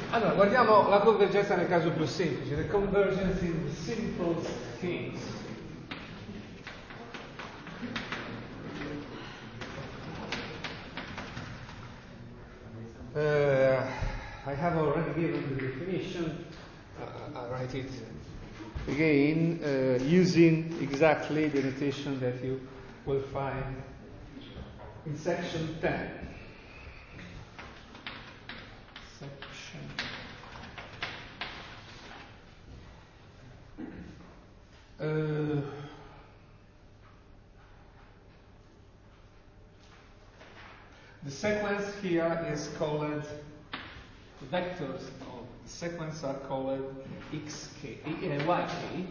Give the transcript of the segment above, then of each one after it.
Allora, guardiamo la convergenza nel caso più semplice, the convergence in the simplest case. I have already given the definition. I'll write it again using exactly the notation that you will find in section 10. The sequence here is called, the vectors of the sequence are called yk.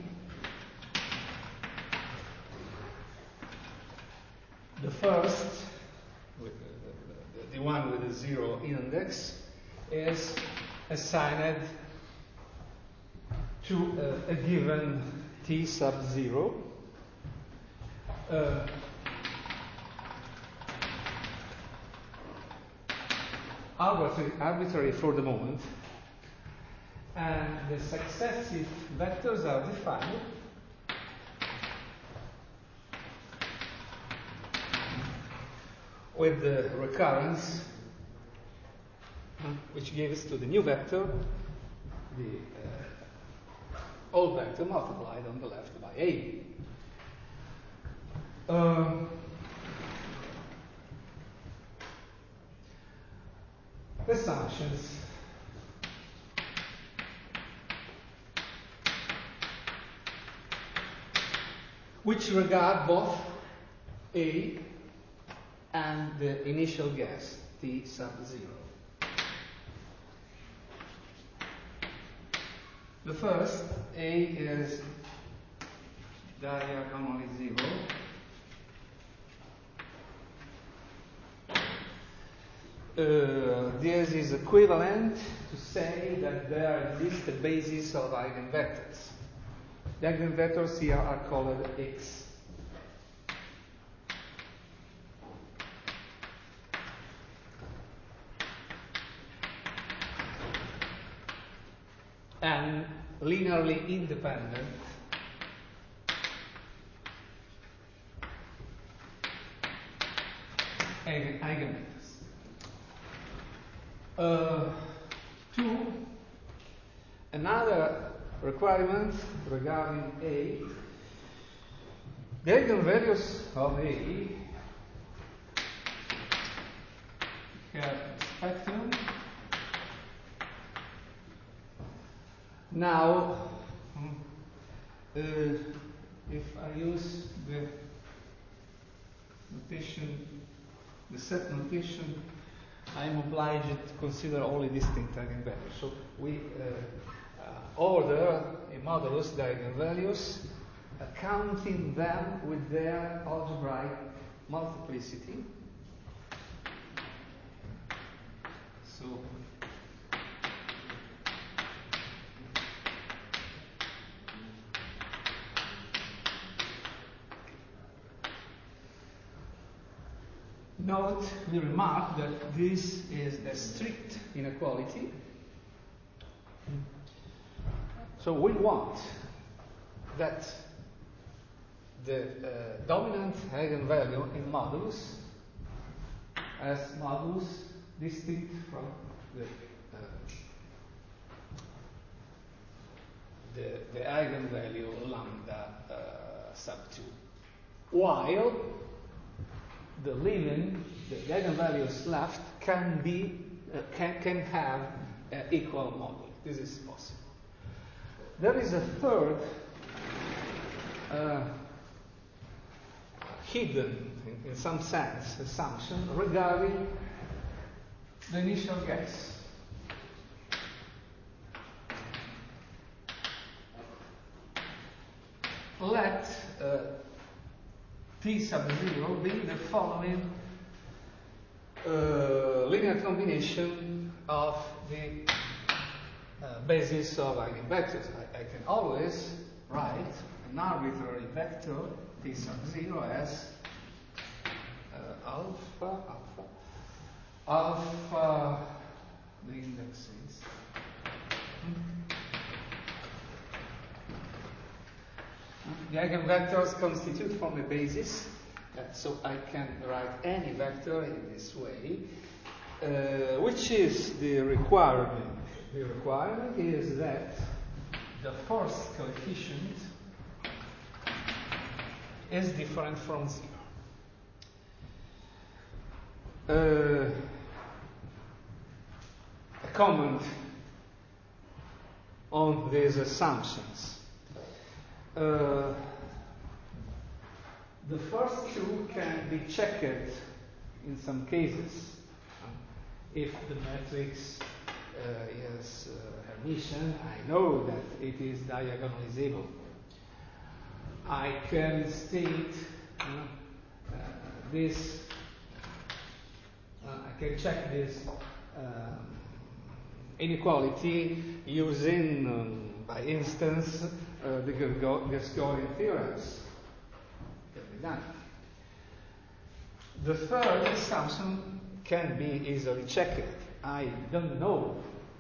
The first, the one with the 0 index, is assigned to a given t sub 0. Arbitrary for the moment, and the successive vectors are defined with the recurrence, which gives to the new vector the old vector multiplied on the left by a. Assumptions. Which regard both a and the initial guess, t sub 0. The first, a is diagonally 0. This is equivalent to say that there exists a basis of eigenvectors. The eigenvectors here are called x. And linearly independent eigenvectors. Two, another requirement regarding A, the eigenvalues of A have a spectrum. Now, if I use the notation, the set notation, I'm obliged to consider only distinct eigenvalues. So we order a modulus the eigenvalues, counting them with their algebraic multiplicity. So note, we remark that this is a strict inequality. So we want that the dominant eigenvalue in modulus as modulus distinct from the eigenvalue lambda sub 2, while the eigenvalues left can have equal moduli. This is possible. There is a third hidden, in some sense, assumption regarding the initial guess. Let t sub 0 be the following linear combination of the basis of eigenvectors. I can always write an arbitrary vector t sub 0 as alpha, the index is the eigenvectors constitute from a basis, so I can write any vector in this way, which is the requirement. The requirement is that the first coefficient is different from 0. A comment on these assumptions. The first two can be checked in some cases. If the matrix is Hermitian, I know that it is diagonalizable. I can state this, I can check this inequality using, by instance, the Gascoigne theorems. Can be done. The third assumption can be easily checked. I don't know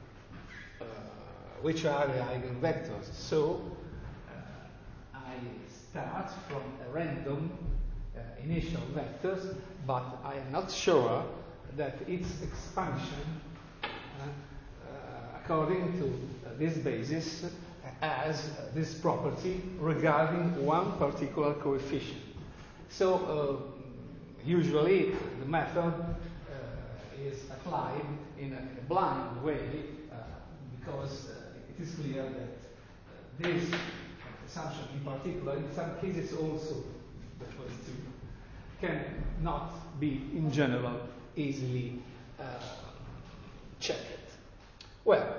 which are the eigenvectors, so I start from a random initial vectors, but I am not sure that its expansion according to this basis has this property regarding one particular coefficient. So usually the method is applied in a blind way because it is clear that this assumption in particular, in some cases also the first two, cannot be in general easily checked. Well,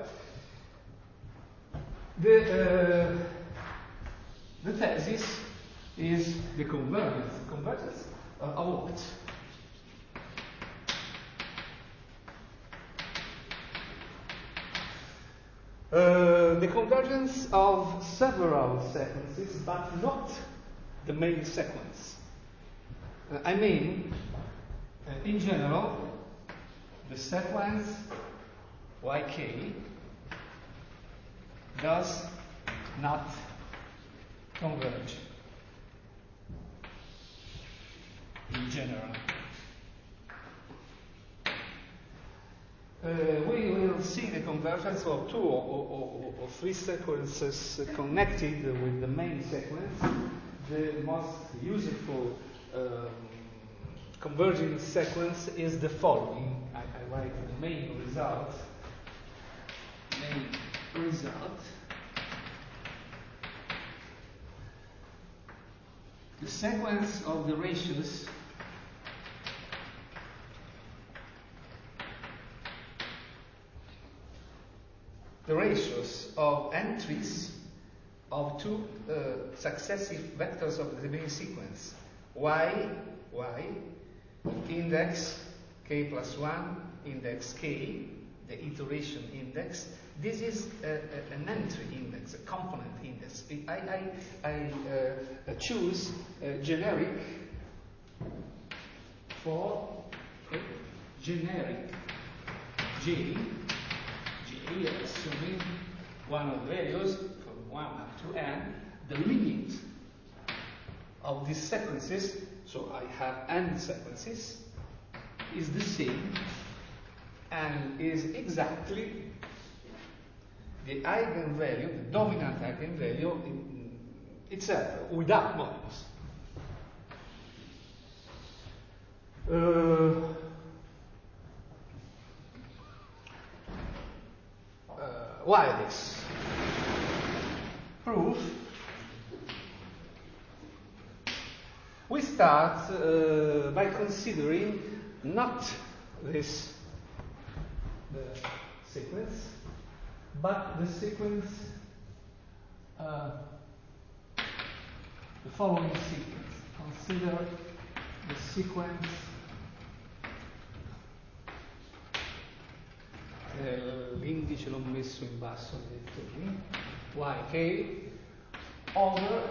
the thesis is the convergence. Convergence of what? The convergence of several sequences, but not the main sequence. I mean, in general, the sequence yk does not converge in general. We will see the convergence of two or three sequences connected with the main sequence. The most useful converging sequence is the following. I write the main result. The sequence of the ratios of entries of two successive vectors of the main sequence. Y, index k plus 1, index k, the iteration index. This is an entry index, a component index. I choose generic for generic J, assuming one of the values from 1 up to n, the limit of these sequences, so I have n sequences, is the same and is exactly the eigenvalue, the dominant eigenvalue itself, without modulus. Why this? Proof. We start by considering not this sequence, but the sequence, the following sequence. Consider the sequence l'indice l'ho messo in basso yk over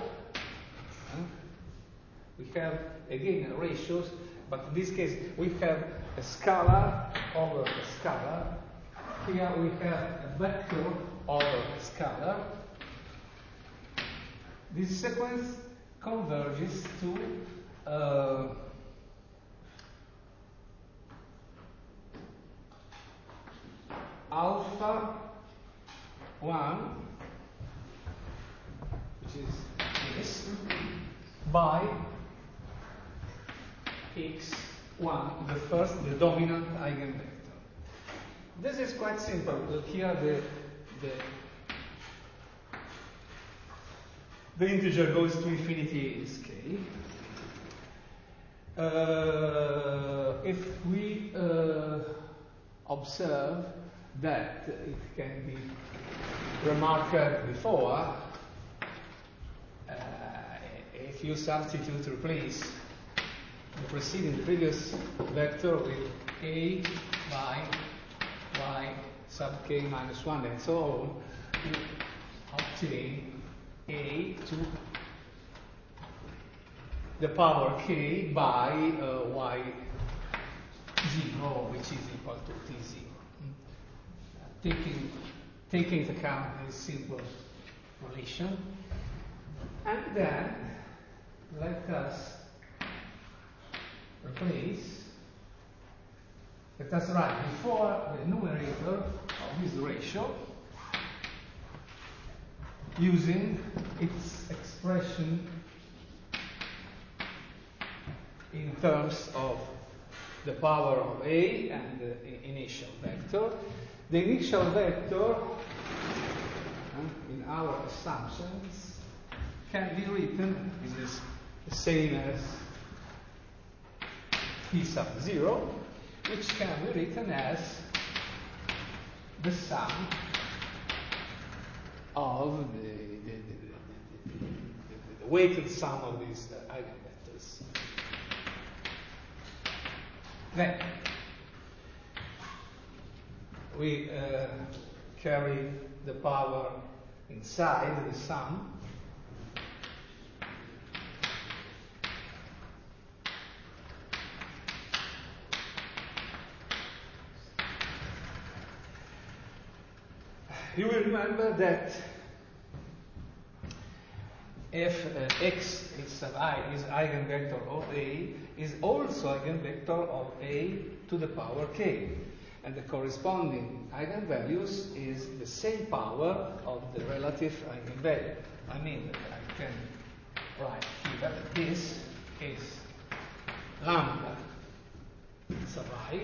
we have again ratios, but in this case we have a scalar over a scalar. Here we have a vector over a scalar. This sequence converges to alpha 1, which is this, by x1, the dominant eigenvector. This is quite simple. Here the integer goes to infinity is k. If we observe that it can be remarked before, if you replace the previous vector with a by y sub k minus 1 and so on, you obtain a to the power k by y 0, which is equal to t0. Taking into account this simple relation, and then let us write before the numerator of this ratio using its expression in terms of the power of a and the initial vector. The initial vector, in our assumptions, can be written, this is the same as p sub 0, which can be written as the sum of the weighted sum of these eigenvectors. Then we carry the power inside the sum. You will remember that if x sub I is eigenvector of A, is also eigenvector of A to the power k. And the corresponding eigenvalues is the same power of the relative eigenvalue. I mean, I can write here that this is lambda sub I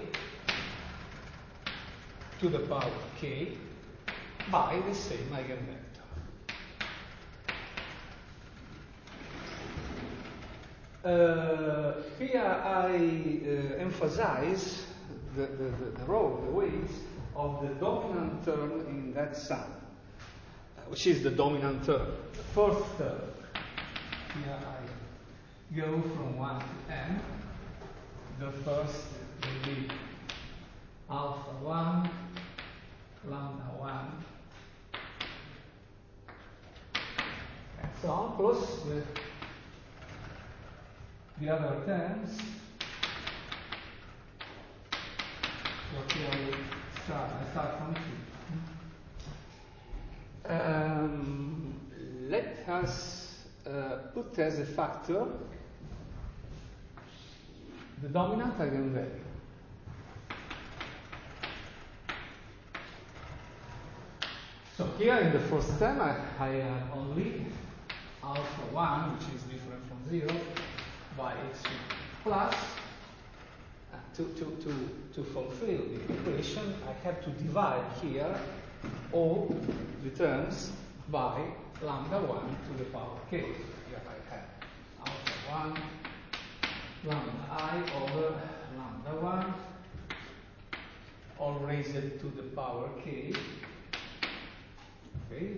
to the power k by the same eigenvector. Here I emphasize the role, the weight of the dominant term in that sum, which is the dominant term, the first term. Here I go from 1 to n. The first will be alpha 1, lambda 1, and so on, plus the other terms. So here I start from 2. Let us put as a factor the dominant eigenvalue. So here in the first term I have only alpha 1, which is different from 0, by x1 plus, to fulfill the equation, I have to divide here all the terms by lambda 1 to the power k. Here I have alpha 1, lambda I over lambda 1, all raised to the power k. Okay.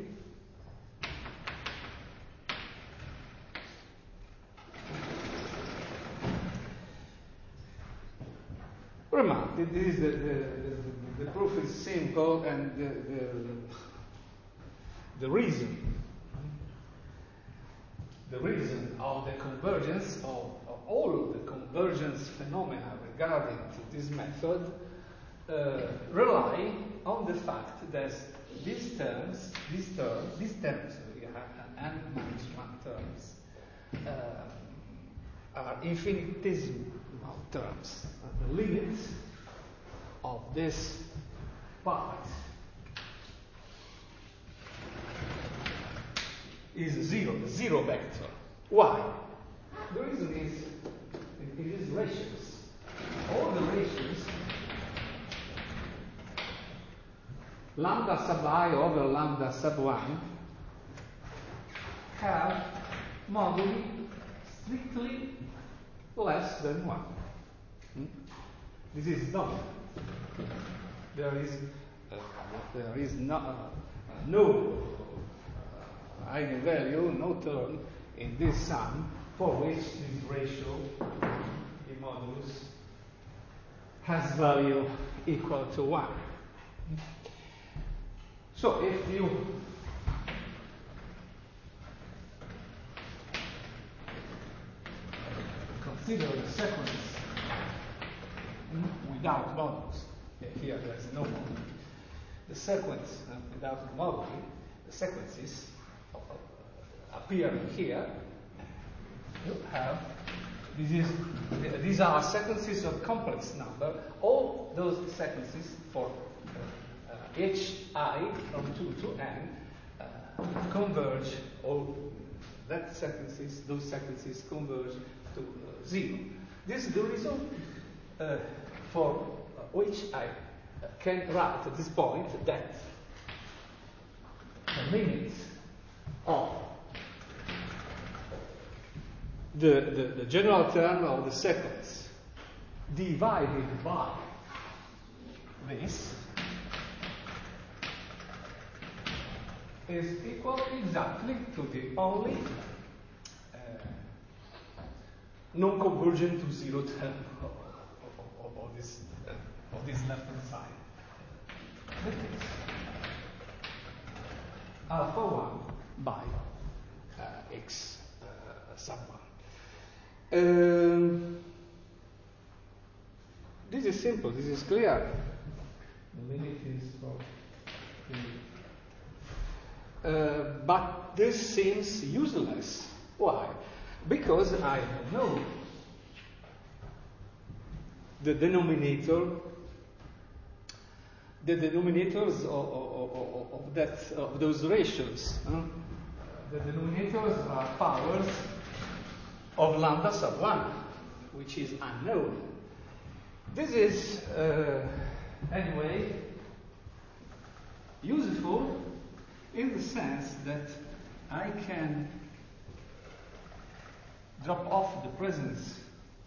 Remark, this is the proof is simple, and the reason of the convergence of all of the convergence phenomena regarding to this method rely on the fact that these terms, we have n minus 1 terms, are infinitesimal terms. The limit of this part is zero, the zero vector. Why? The reason is it is ratios. All the ratios lambda sub I over lambda sub 1 have moduli strictly less than 1. This is dominant. There is no eigenvalue, no term in this sum for which this ratio, the modulus, has value equal to 1. So if you consider the sequence without modulus, here there is no modulus. The sequence without moduli, the sequences appearing here, you have these are sequences of complex number. All those sequences for hi from 2 to n converge. All those sequences converge to 0. This is the reason for which I can write at this point that the limit of the general term of the sequence divided by this is equal exactly to the only non-convergent to 0 term of this left-hand side. That is alpha 1 by x sub 1. This is simple, this is clear. The limit is for but this seems useless. Why? Because I know the denominators of those ratios. The denominators are powers of lambda sub 1, which is unknown. This is anyway useful in the sense that I can drop off the presence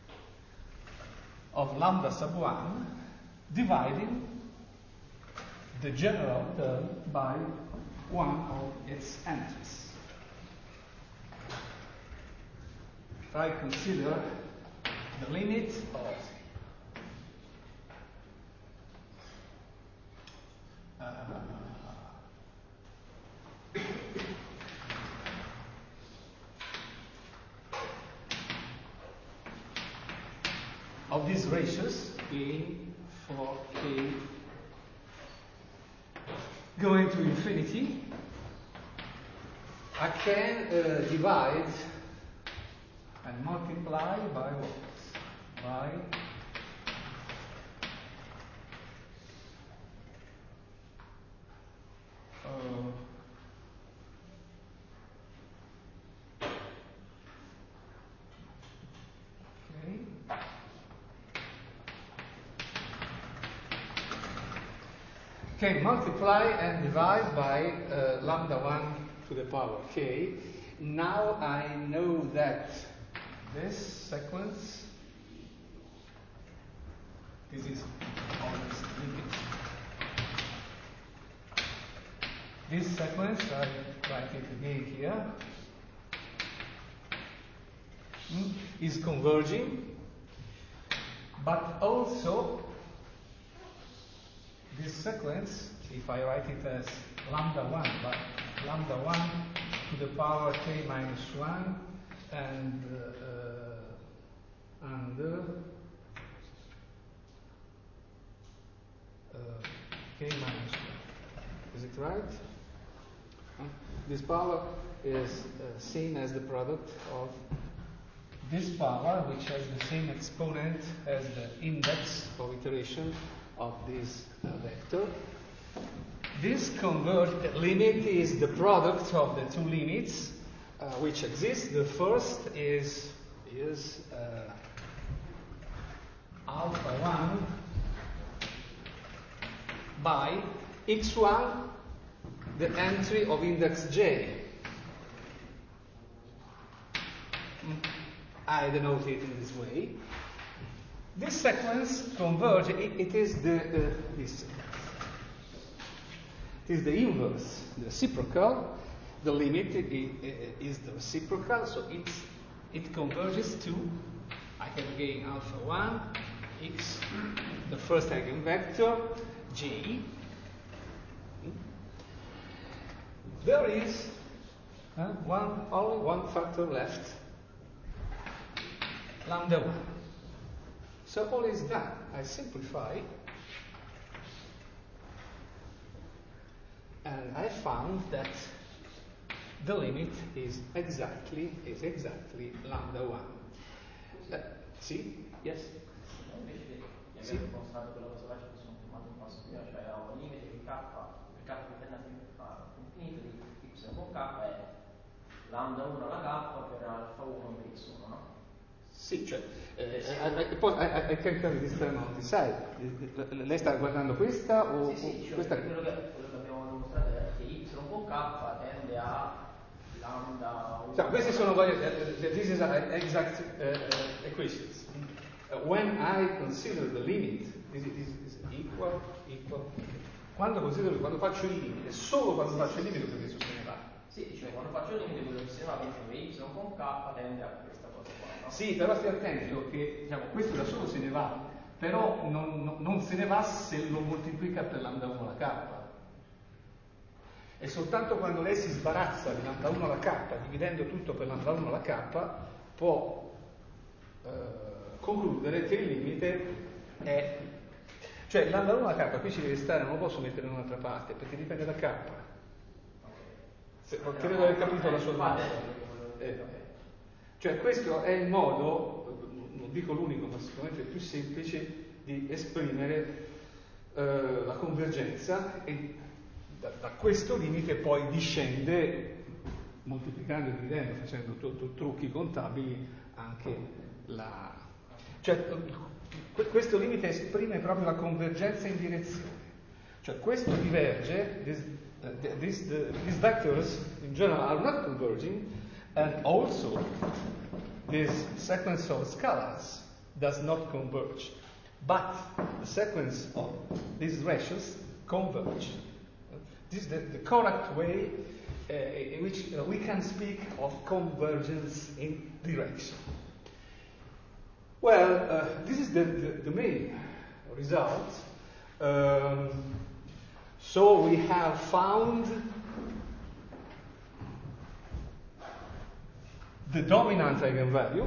of lambda sub 1 dividing the general term by one of its entries. If I consider the limit of these ratios in for k going to infinity, I can divide and multiply by what? By okay, multiply and divide by lambda 1 to the power k. Now I know that this sequence, this is always limit. This sequence, I write it again here, is converging, but also this sequence, if I write it as lambda 1, but lambda 1 to the power k minus 1 and k minus 1. Is it right? This power is seen as the product of this power, which has the same exponent as the index of iteration of this vector. This converged limit is the product of the two limits which exist. The first is alpha 1 by x1, the entry of index j. I denote it in this way. This sequence converges. It is this. It is the inverse, the reciprocal. The limit is the reciprocal, so it converges to, I have again alpha 1, x, the first eigenvector, j. There is only one factor left, lambda 1. So all is done. I simplify, and I found that the limit is exactly lambda 1. Sì? Yes? Invece di aver dimostrato quella cosa là ci possiamo fermare un passo prima, cioè era un limite di k, per k che tende a infinito di y con k è lambda 1 alla k per alfa 1 per x1, no? Sì, cioè, I can carry this term on the side. Lei sta guardando questa o sì, cioè, questa? quello che abbiamo dimostrato è che y con k tende a lambda 1. So, questi sono this is exact equations. When I consider the limit, this is equal. Quando faccio il limite, solo quando faccio il limite questo se ne va. Sì, cioè quando faccio il limite quello che se ne va dentro che y con k tende a questa cosa qua, no? Sì, però stai attento che diciamo, questo da solo se ne va, però non se ne va se lo moltiplica per lambda 1 alla k. E soltanto quando lei si sbarazza di lambda 1 alla k, dividendo tutto per lambda 1 alla k, può concludere che il limite è... Cioè lambda 1 alla k qui ci deve stare, non lo posso mettere in un'altra parte, perché dipende da k. Credo di aver capito la sua domanda. Cioè questo è il modo, non dico l'unico, ma sicuramente il più semplice, di esprimere la convergenza, e da questo limite poi discende, moltiplicando e dividendo, facendo trucchi contabili, anche la... Cioè questo limite esprime proprio la convergenza in direzione. Cioè questo diverge, these vectors in general are not converging, and also this sequence of scalars does not converge. But the sequence of these ratios converge. This is the correct way in which we can speak of convergence in direction. Well, this is the main result. So we have found the dominant eigenvalue.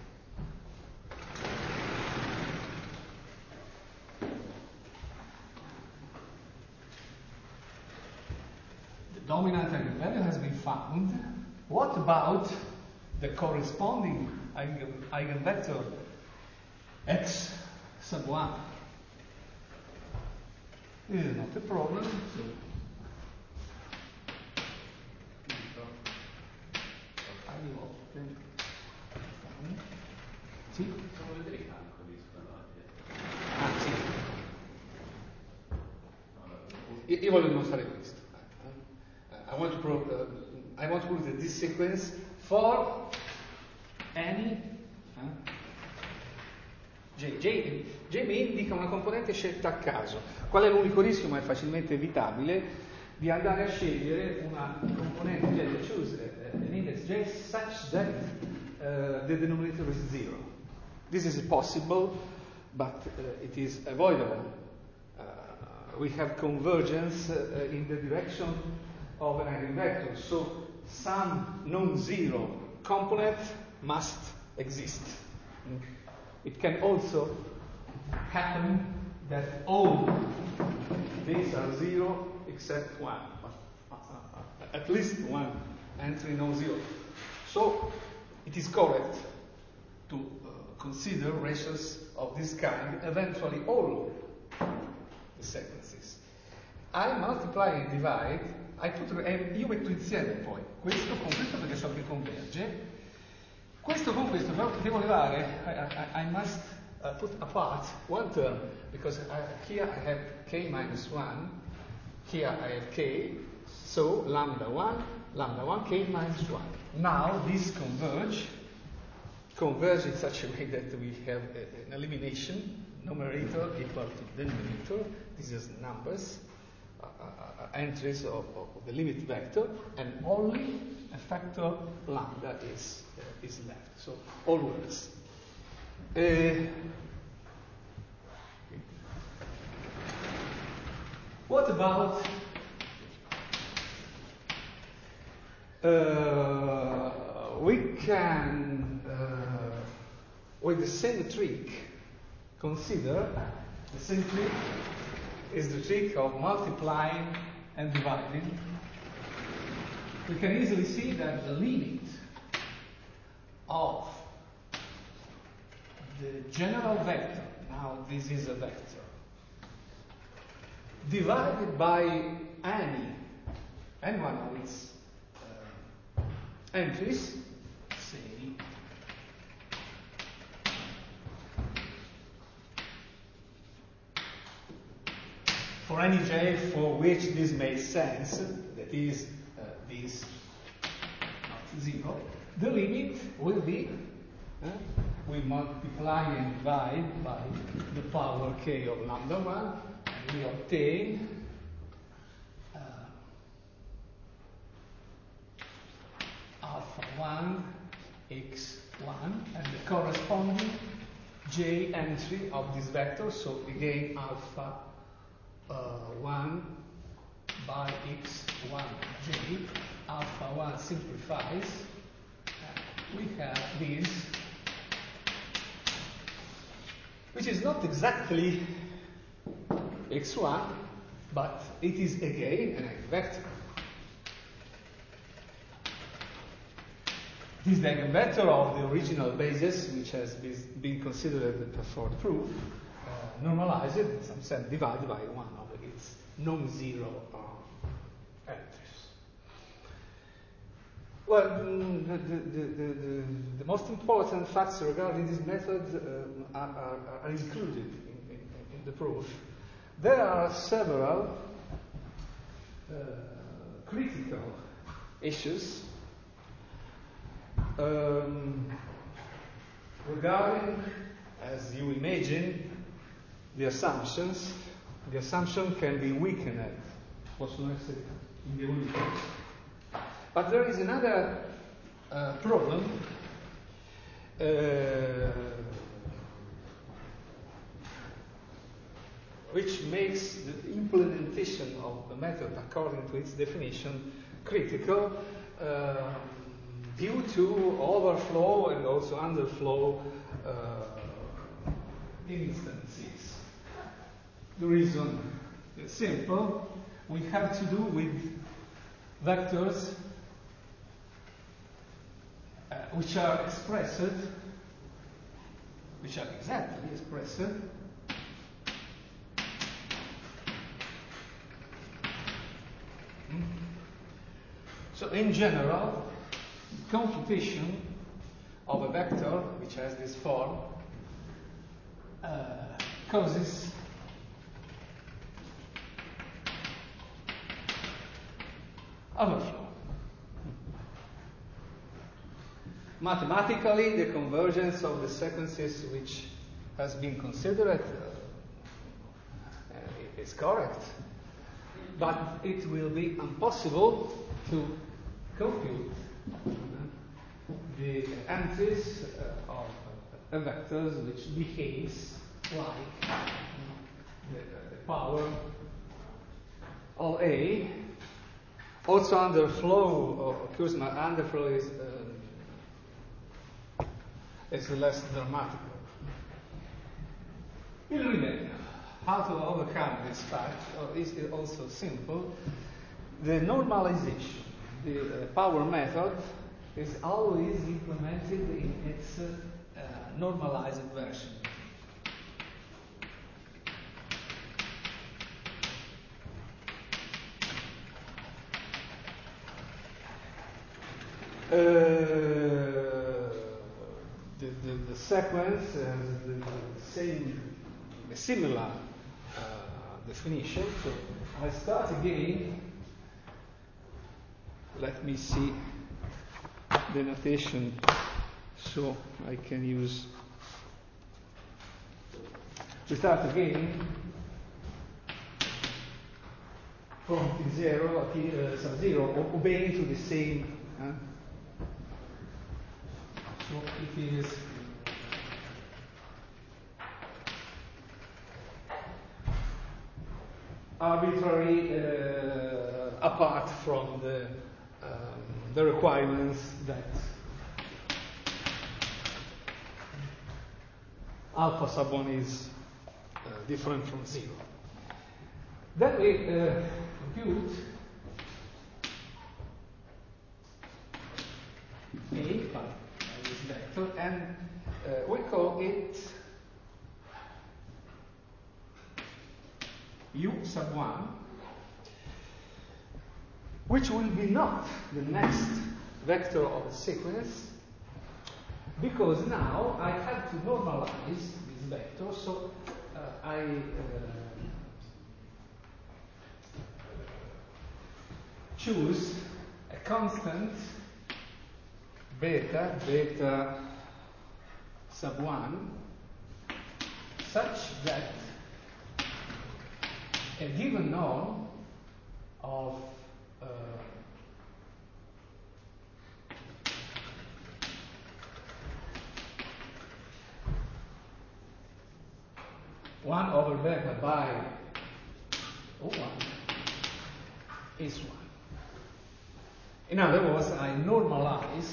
The dominant eigenvalue has been found. What about the corresponding eigenvector x sub 1? This is not a problem. So sì? Possiamo vedere i calcoli, scusate. Sì. Io voglio dimostrare questo. I want to prove that this sequence for any J mi indica una componente scelta a caso. Qual è l'unico rischio, ma è facilmente evitabile, di andare a scegliere una componente, cioè to choose an index J such that the denominator is 0. This is possible, but it is avoidable. We have convergence in the direction of an eigenvector, so some non-zero component must exist. It can also happen that all these are 0 except 1. at least one entry no zero. So it is correct to consider ratios of this kind, eventually all the sequences. I multiply and divide, io metto insieme poi questo con questo perché so che converge, questo con questo però devo levare, I must put apart one term, because here I have k minus 1, here I have k, so lambda 1, k minus 1. Now these converge in such a way that we have an elimination, numerator equal to denominator, this is numbers, entries of the limit vector, and only a factor lambda is left. So all works. What about we can, with the same trick, consider the same trick is the trick of multiplying and dividing. We can easily see that the limit of the general vector, now this is a vector, divided by any one of its entries, say for any j for which this makes sense, that is this not zero, the limit will be we multiply and divide by the power k of lambda 1, and we obtain alpha 1 x1 and the corresponding j entry of this vector, so again alpha 1 by x1 j, alpha 1 simplifies, we have this, which is not exactly x1, but it is again an eigenvector. It is the eigenvector of the original basis, which has been considered for the proof, normalized, in some sense divided by one of its non-zero entries. Well, the most important facts regarding this method are included in the proof. There are several critical issues regarding, as you imagine, the assumptions. The assumption can be weakened, possono essere indebolite. But there is another problem which makes the implementation of the method according to its definition critical due to overflow and also underflow instances. The reason is simple. We have to do with vectors which are exactly expressed so in general, computation of a vector which has this form causes overflow. Mathematically, the convergence of the sequences which has been considered is correct, but it will be impossible to compute the entries of a vector which behaves like the power of A. Also underflow occurs, but underflow is less dramatic. Il rimedio, how to overcome this fact, is also simple. The normalization the power method is always implemented in its normalized version. The sequence has a similar definition. So I start again. Let me see the notation so I can use. We start again from T0, sub-0, obeying to the same. So it is arbitrary apart from the requirements that alpha sub 1 is different from 0. Then we compute A by this vector, and we call it U sub 1, which will be not the next vector of the sequence, because now I have to normalize this vector, so I choose a constant beta sub 1, such that a given norm of one over beta by O1 is 1. In other words, I normalize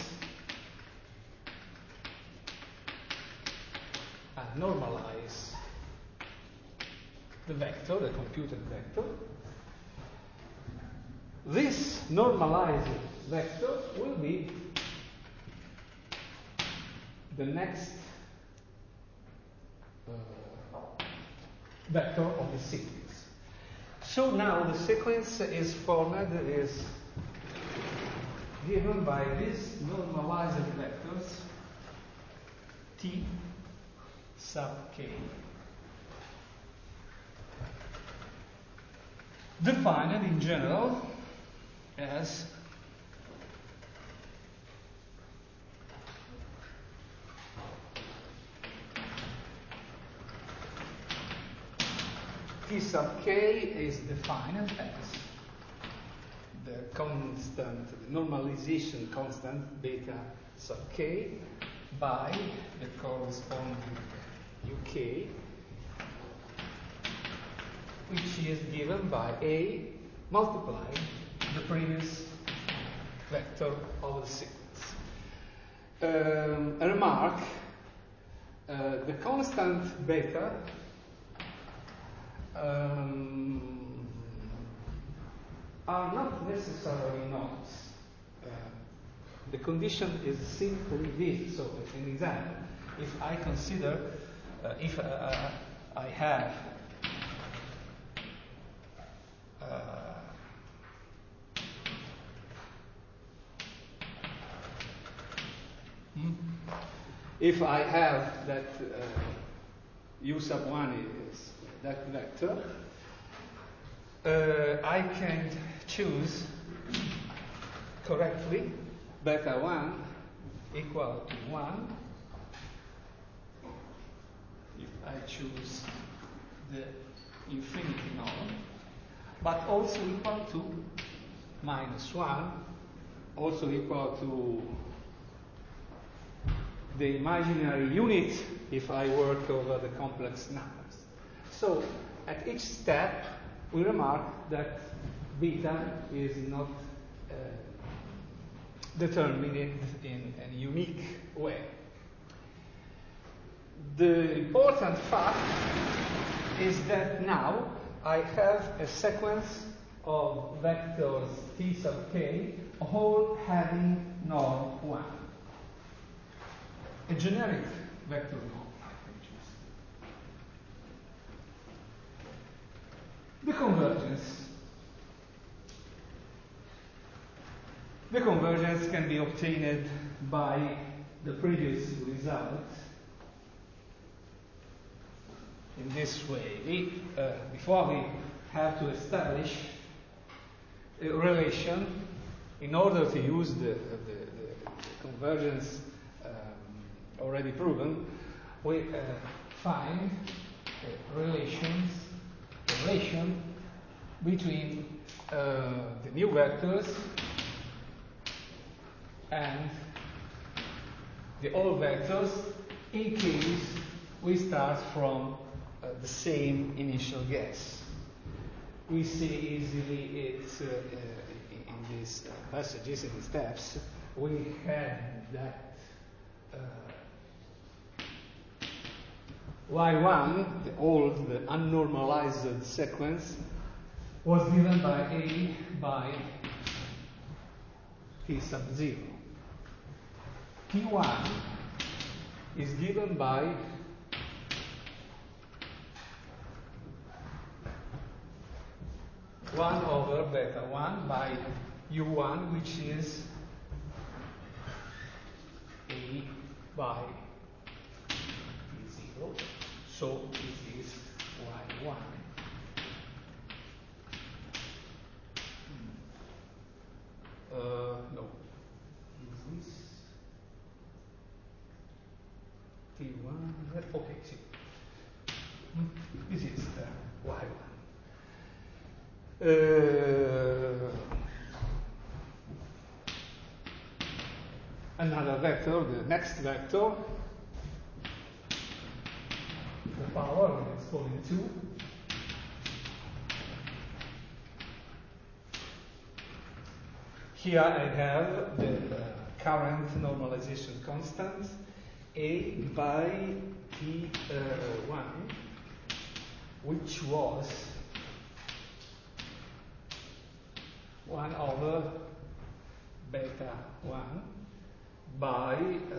the vector, the computed vector. This normalized vector will be the next vector of the sequence. So now the sequence is formed, is given by these normalized vectors T sub k, defined in general as T sub k is defined as the constant, the normalization constant beta sub k by the corresponding uk, which is given by A multiplying the previous vector of the sequence. A remark, the constant beta are not necessarily knots. The condition is simply this. So, as an example, if I consider, if I have if I have that U sub 1 is that vector, I can choose correctly beta 1 equal to 1 if I choose the infinity norm, but also equal to minus 1, also equal to the imaginary unit if I work over the complex numbers. So at each step we remark that beta is not determined in a unique way. The important fact is that now I have a sequence of vectors t sub k, all having norm 1. A generic vector norm, I can choose. The convergence. The convergence can be obtained by the previous result in this way. Before we have to establish a relation in order to use the convergence already proven, we find a relation between the new vectors and the old vectors in case we start from the same initial guess. We see easily it in these passages, in the steps. We had that y1, the old, the unnormalized sequence, was given by A by t sub 0. T1 is given by one over beta 1 by u1, which is A by t0. So this is y1. No. Is this T1? Okay, see. This is y1. Another vector, the next vector, the power, let's call it 2. Here I have the current normalization constant, A by T1, which was 1 over beta 1 by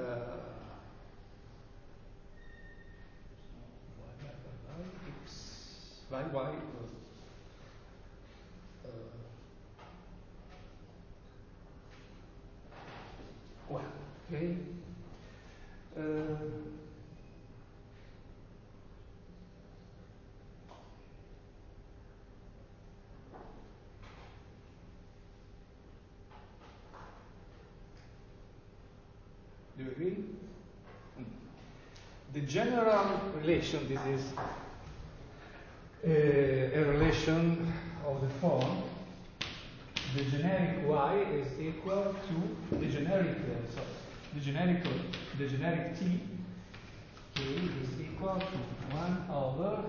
y well, okay. Do you agree? The general relation, this is a relation of the form, the generic y is equal to the generic t, k is equal to 1 over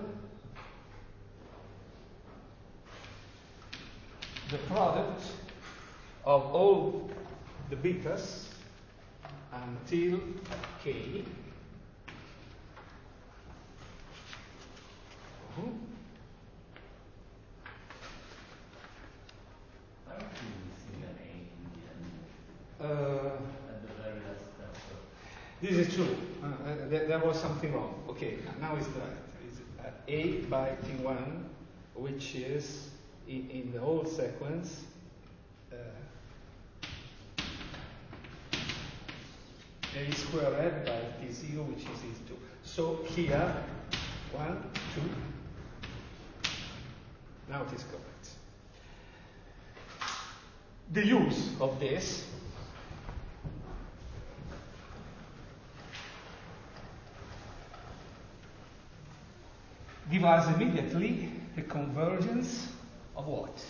the product of all the betas until k. At the very last step. This is true. There was something wrong. Okay, now it's correct. It's A by T1, which is in the whole sequence A squared by T0, which is E2. So here, 1, 2. Now it is correct. The use of this give us immediately the convergence of what?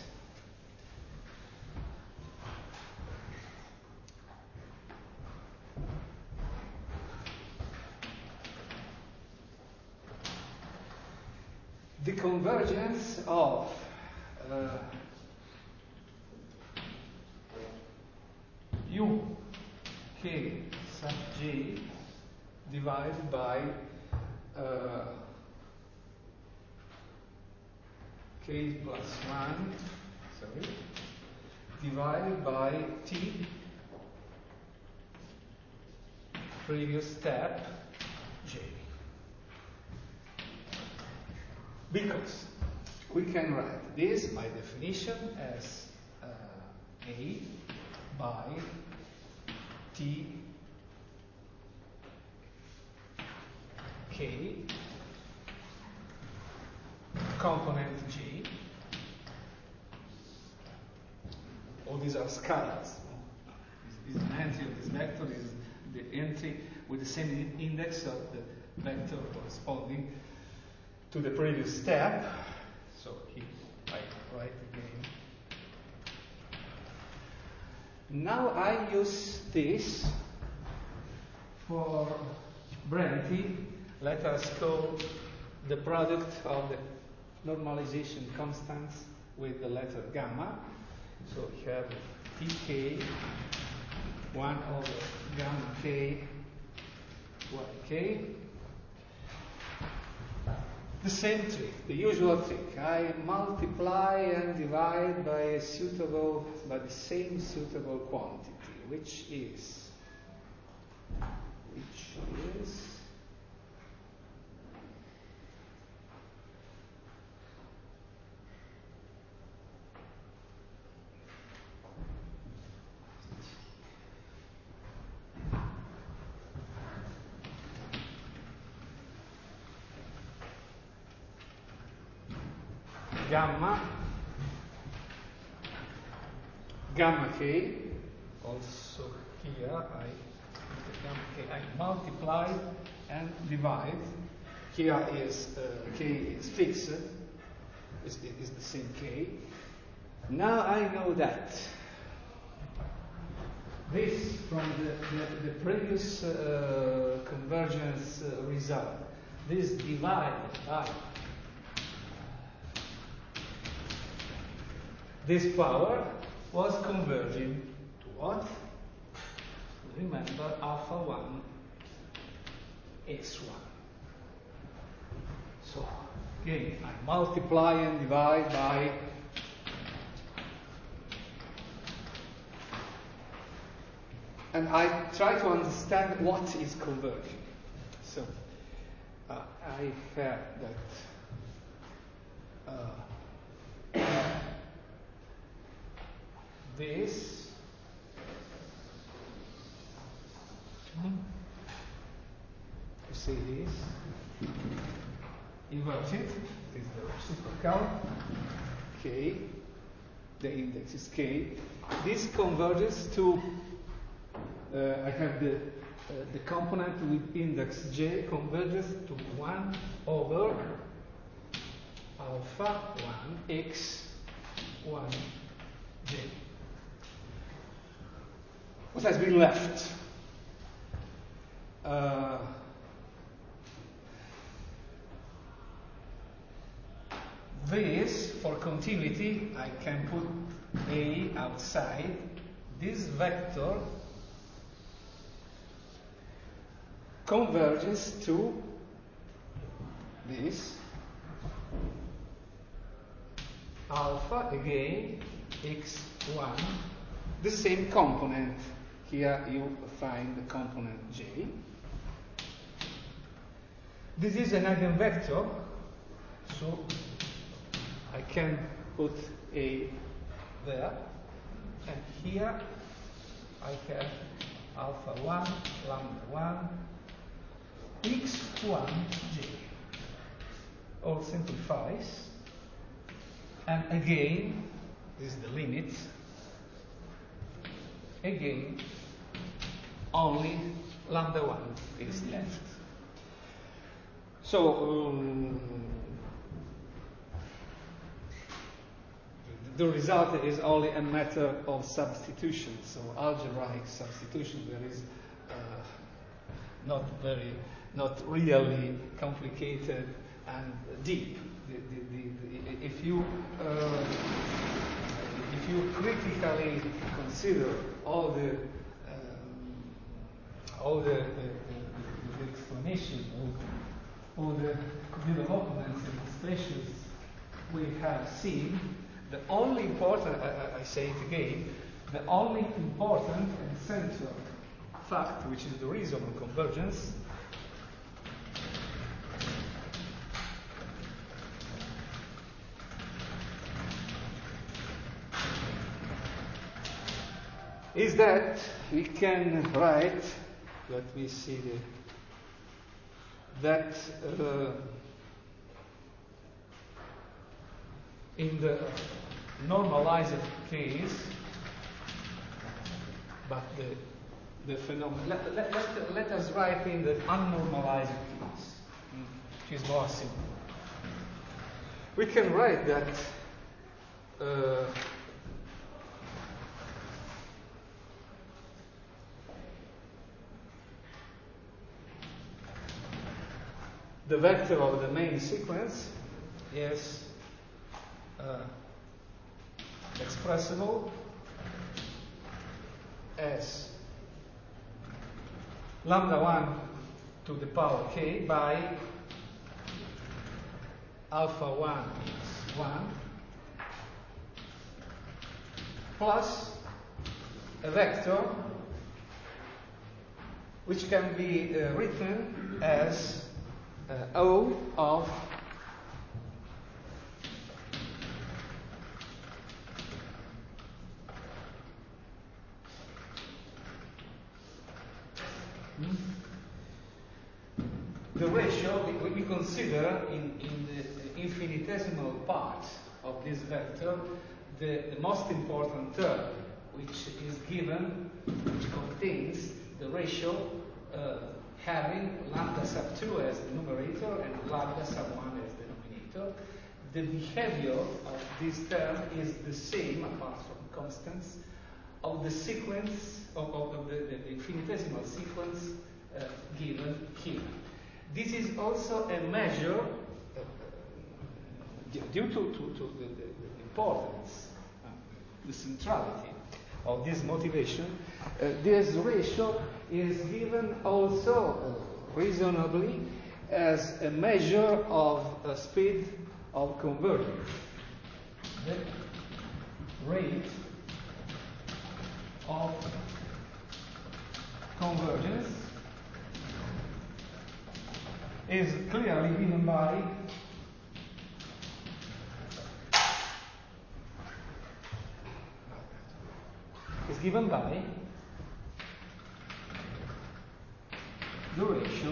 The convergence of u k sub j divided by k plus 1 sorry, divided by t previous step j. Because we can write this by definition as a by t k component j. All these are scalars. Is an entry of this vector is the entry with the same index of the vector corresponding to the previous step. So here I write again. Now I use this for brevity. Let us call the product of the normalization constants with the letter gamma. So we have tk 1 over gamma k yk. The same trick, the usual trick. I multiply and divide by the same suitable quantity, which is gamma k. Also here I multiply and divide. Here is k is fixed, is the same k. Now I know that this from the previous convergence result, this divided by this power was converging to what? Remember, alpha 1 x1. So again, I multiply and divide by and I try to understand what is converging. So I have that this you see this inverted is the reciprocal k, the index is k. This converges to I have the component with index j converges to 1 over alpha 1 x 1 j. What has been left? This, for continuity, I can put a outside. This vector converges to this alpha again x1, the same component. Here you find the component j. This is an eigenvector, so I can put a there, and here I have alpha 1, lambda 1, x1 j. All simplifies, and again, this is the limit, again, only lambda 1 is left. So, the result is only a matter of substitution. So, algebraic substitution, there is not really complicated and deep. If you critically consider all the explanation of all the developments and expressions we have seen, the only important, I say it again, the only important and central fact, which is the reason of convergence, is that we can write, let me see, that in the normalized case, but the phenomenon, let us write in the unnormalized case, which is more simple. We can write that the vector of the main sequence is expressible as lambda 1 to the power k by alpha 1 is 1 plus a vector which can be written as O of the ratio we consider in the infinitesimal part of this vector the most important term, which is given, which contains the ratio having lambda sub 2 as the numerator and lambda sub 1 as the denominator. The behavior of this term is the same, apart from constants, of the sequence, of the infinitesimal sequence given here. This is also a measure, due to the importance, the centrality of this motivation, this ratio is given also reasonably as a measure of speed of convergence. The rate of convergence is clearly given by the ratio,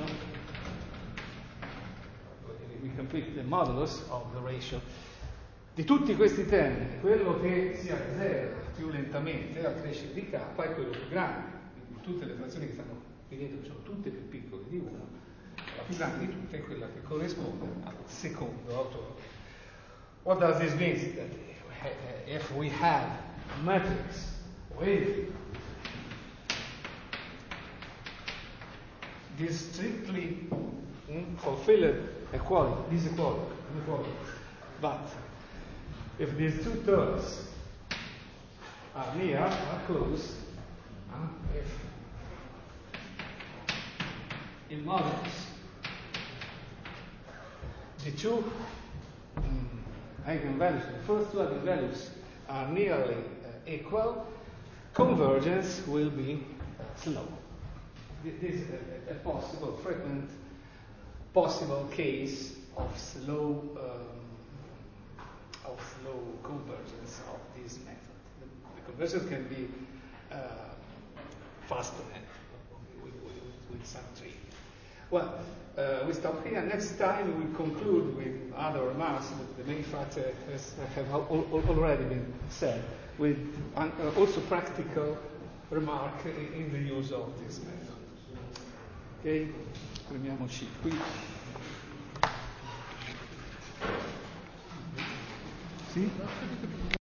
we complete the modulus of the ratio di tutti questi termini. Quello che si azzera più lentamente al crescere di k è quello più grande, quindi tutte le frazioni che stanno qui dentro sono tutte più piccole di 1, la più grande di tutte è quella che corrisponde al secondo autore. What does this mean? That if we have a matrix with this strictly fulfilled equality, this equality, but if these two terms are near, are close, if in modulus the two eigenvalues, the first two eigenvalues are nearly equal, convergence will be slow. This is a possible, frequent, possible case of slow convergence of this method. The convergence can be faster with some trick. Well, we stop here. Next time we conclude with other remarks. The main fact have already been said, with also practical remark in the use of this method. Ok? Fermiamoci qui. Sì?